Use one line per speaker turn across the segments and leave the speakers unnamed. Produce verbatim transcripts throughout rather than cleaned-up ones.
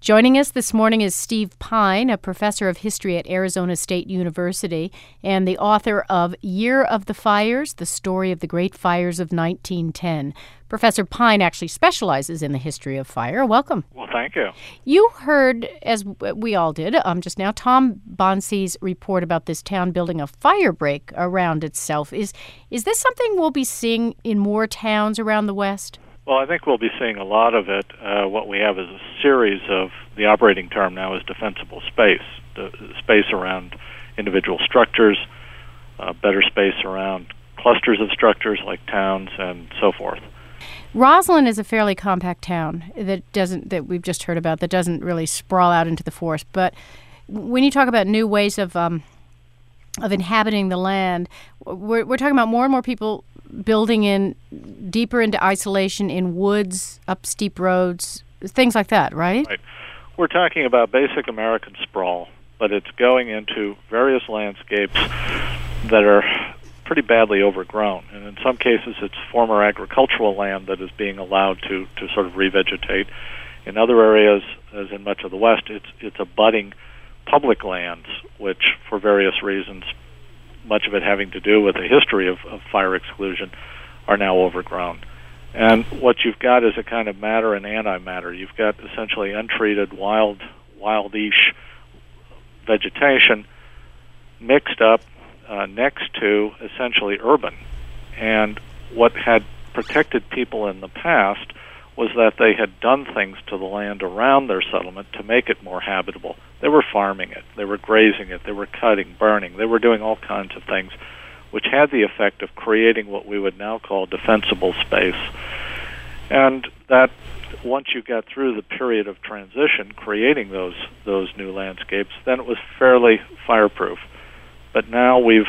Joining us this morning is Steve Pine, a professor of history at Arizona State University and the author of Year of the Fires, The Story of the Great Fires of nineteen ten. Professor Pine actually specializes in the history of fire. Welcome.
Well, thank you.
You heard, as we all did um, just now, Tom Bonsi's report about this town building a fire break around itself. Is, is this something we'll be seeing in more towns around the West?
Well, I think we'll be seeing a lot of it. Uh, what we have is a series of, the operating term now is defensible space, the space around individual structures, uh, better space around clusters of structures like towns and so forth.
Roslyn is a fairly compact town that doesn't, that we've just heard about, that doesn't really sprawl out into the forest. But when you talk about new ways of um, of inhabiting the land, we're, we're talking about more and more people building in deeper into isolation in woods, up steep roads, things like that, right?
Right. We're talking about basic American sprawl, but it's going into various landscapes that are pretty badly overgrown. And in some cases, it's former agricultural land that is being allowed to, to sort of revegetate. In other areas, as in much of the West, it's it's abutting public lands, which, for various reasons, much of it having to do with the history of, of fire exclusion, are now overgrown. And what you've got is a kind of matter and antimatter. You've got essentially untreated, wild, wildish vegetation mixed up uh, next to essentially urban. And what had protected people in the past was that they had done things to the land around their settlement to make it more habitable. They were farming it, they were grazing it, they were cutting, burning, they were doing all kinds of things which had the effect of creating what we would now call defensible space. And that, once you got through the period of transition, creating those those new landscapes, then it was fairly fireproof. But now we've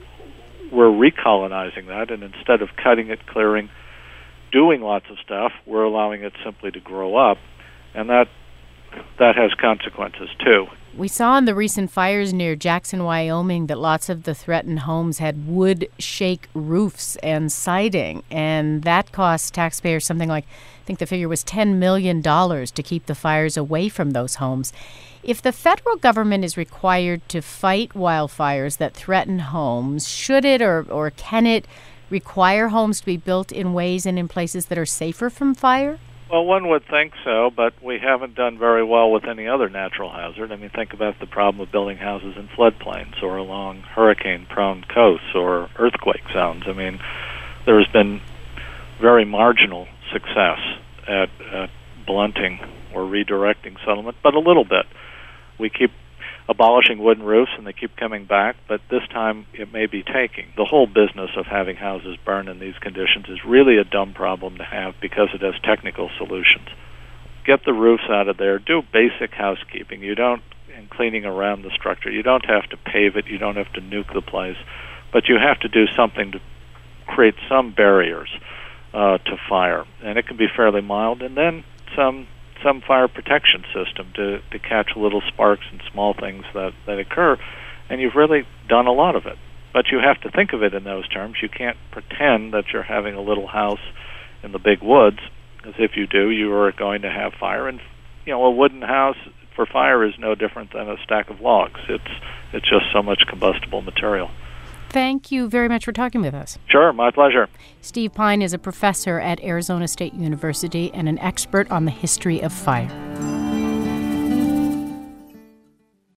we're recolonizing that, and instead of cutting it, clearing, doing lots of stuff, we're allowing it simply to grow up, and that that has consequences too.
We saw in the recent fires near Jackson, Wyoming, that lots of the threatened homes had wood shake roofs and siding, and that cost taxpayers something like, I think the figure was ten million dollars to keep the fires away from those homes. If the federal government is required to fight wildfires that threaten homes, should it or, or can it require homes to be built in ways and in places that are safer from fire?
Well, one would think so, but we haven't done very well with any other natural hazard. I mean, think about the problem of building houses in floodplains or along hurricane-prone coasts or earthquake zones. I mean, there has been very marginal success at, at blunting or redirecting settlement, but a little bit. We keep abolishing wooden roofs, and they keep coming back, but this time it may be taking. The whole business of having houses burn in these conditions is really a dumb problem to have because it has technical solutions. Get the roofs out of there. Do basic housekeeping. You don't, and cleaning around the structure. You don't have to pave it. You don't have to nuke the place, but you have to do something to create some barriers uh, to fire, and it can be fairly mild, and then some some fire protection system to, to catch little sparks and small things that, that occur, and you've really done a lot of it. But you have to think of it in those terms. You can't pretend that you're having a little house in the big woods, because if you do, you are going to have fire. And, you know, a wooden house for fire is no different than a stack of logs. It's, it's just so much combustible material.
Thank you very much for talking with us.
Sure, my pleasure.
Steve Pine is a professor at Arizona State University and an expert on the history of fire.